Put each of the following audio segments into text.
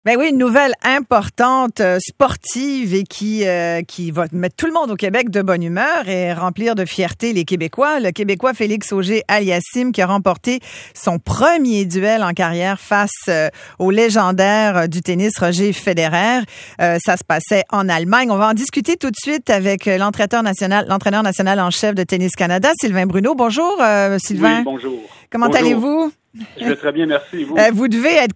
Ben oui, une nouvelle importante sportive et qui va mettre tout le monde au Québec de bonne humeur et remplir de fierté les Québécois. Le Québécois Félix Auger-Aliassime qui a remporté son premier duel en carrière face au légendaire du tennis Roger Federer. Ça se passait en Allemagne. On va en discuter tout de suite avec l'entraîneur national en chef de Tennis Canada, Sylvain Bruneau. Bonjour Sylvain. Oui, bonjour. Comment allez-vous? Je vais très bien, merci. Vous, vous devez être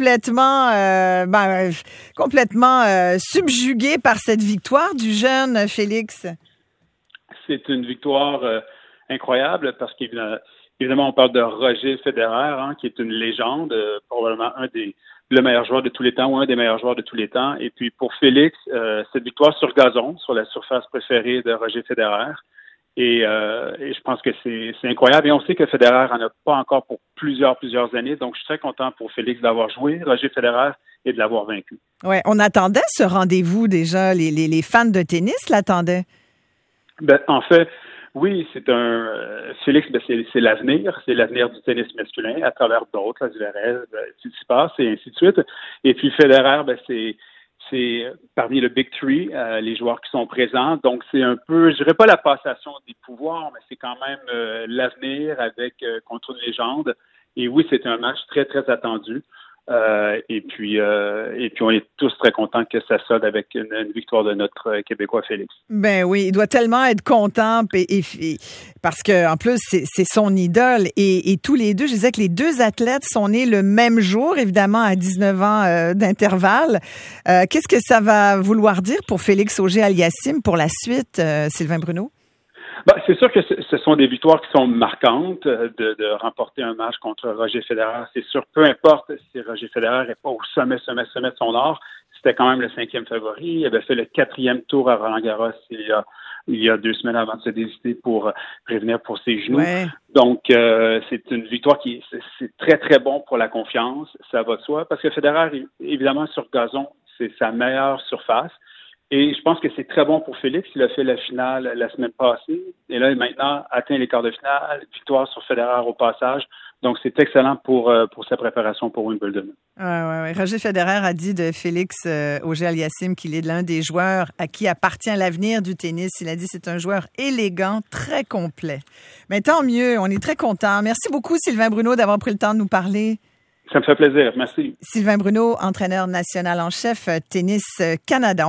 complètement subjugué par cette victoire du jeune Félix. C'est une victoire incroyable parce qu'évidemment, on parle de Roger Federer, qui est une légende, probablement le meilleur joueur de tous les temps ou un des meilleurs joueurs de tous les temps. Et puis pour Félix, cette victoire sur gazon, sur la surface préférée de Roger Federer, et je pense que c'est incroyable. Et on sait que Federer en a pas encore pour plusieurs années. Donc, je suis très content pour Félix d'avoir joué Roger Federer et de l'avoir vaincu. Ouais, on attendait ce rendez-vous déjà. Les fans de tennis l'attendaient. Ben, en fait, oui, Félix, c'est l'avenir. C'est l'avenir du tennis masculin à travers d'autres, Zverev, Tsitsipas et ainsi de suite. Et puis Federer, c'est parmi le Big Three, les joueurs qui sont présents. Donc, c'est un peu, je dirais pas la passation des pouvoirs, mais c'est quand même l'avenir contre une légende. Et oui, c'est un match très, très attendu. Et puis, on est tous très contents que ça sonne avec une victoire de notre Québécois Félix. Ben oui, il doit tellement être content parce que en plus c'est son idole et tous les deux, je disais que les deux athlètes sont nés le même jour, évidemment à 19 ans d'intervalle. Qu'est-ce que ça va vouloir dire pour Félix Auger-Aliassime pour la suite, Sylvain Bruneau? C'est sûr que ce sont des victoires qui sont marquantes de remporter un match contre Roger Federer. C'est sûr, peu importe si Roger Federer n'est pas au sommet de son art, c'était quand même le 5e favori. Il avait fait le 4e tour à Roland-Garros il y a 2 semaines avant de se désister pour revenir pour ses genoux. Ouais. Donc, c'est une victoire c'est très, très bon pour la confiance. Ça va de soi. Parce que Federer, évidemment, sur gazon, c'est sa meilleure surface. Et je pense que c'est très bon pour Félix. Il a fait la finale la semaine passée. Et là, maintenant, atteint les quarts de finale. Victoire sur Federer au passage. Donc, c'est excellent pour sa préparation pour Wimbledon. Ouais. Roger Federer a dit de Félix Auger-Aliassime qu'il est l'un des joueurs à qui appartient l'avenir du tennis. Il a dit que c'est un joueur élégant, très complet. Mais tant mieux, on est très contents. Merci beaucoup, Sylvain Bruneau, d'avoir pris le temps de nous parler. Ça me fait plaisir. Merci. Sylvain Bruneau, entraîneur national en chef Tennis Canada.